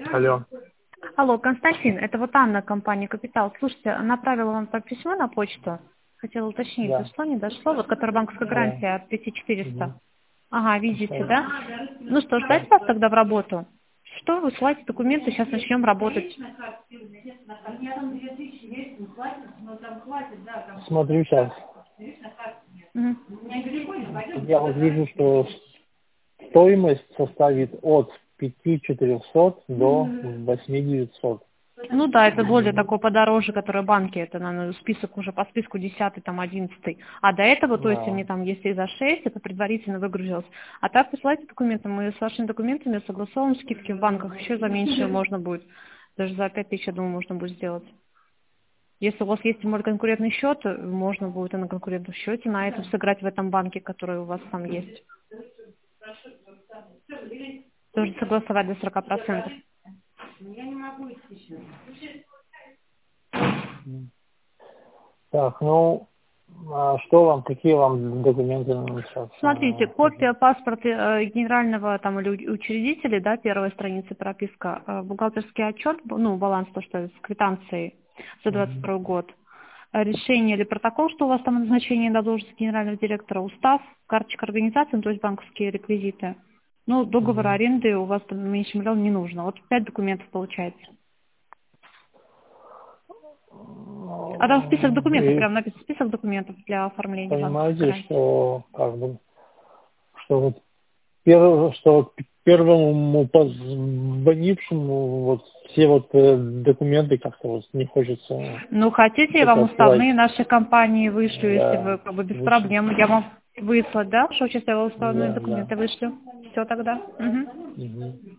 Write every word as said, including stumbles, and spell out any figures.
Алло. Алло, Константин, это вот Анна, компания «Капитал». Слушайте, направила вам там письмо на почту. Хотела уточнить, Да. дошло, не дошло? Вот, которая банковская Да. гарантия от пяти четырёхсот. Угу. Ага, видите, Писал. да? Ну что, Да. ждать вас тогда в работу? Что, высылайте документы, сейчас начнем работать. Смотрю сейчас. Мгм. Я вот вижу, что стоимость составит от пяти четырехсот до восьми девятисот. Ну да, это более такой подороже, который банки, это, наверное, список уже по списку десятый, там, одиннадцатый. А до этого, то есть, Да. они там, если за шесть, это предварительно выгрузилось. А так присылайте документы, мы с вашими документами согласовываем скидки в банках, еще за меньше можно будет. Даже за пять тысяч, я думаю, можно будет сделать. Если у вас есть, может, конкурентный счет, можно будет и на конкурентном счете на этом сыграть в этом банке, который у вас там есть. Тоже согласовать до сорока процентов. Так, ну, а что вам, какие вам документы нужны сейчас? Смотрите, копия паспорта э, генерального там или у- учредителя, да, первая страница прописка, э, бухгалтерский отчет, б- ну, баланс, то, что с квитанцией за двадцать Мгм. второй год, э, решение или протокол, что у вас там назначение на должность генерального директора, устав, карточка организации, ну, то есть банковские реквизиты. Ну, договор Мгм. аренды у вас там меньше миллиона не нужно. Вот пять документов получается. А там список документов, И прям написан список документов для оформления банковской понимаете, гарантии. что как бы, что вот первое, что вот первому позвонившему вот все вот э, документы как-то вот не хочется Ну, хотите, я это вам отсылать. уставные нашей компании вышлю, если Да, вы как бы без лучше. проблем. Я вам выслать, да, что сейчас я вам уставные Да, да. документы вышлю. Все тогда. Мгм. Мгм.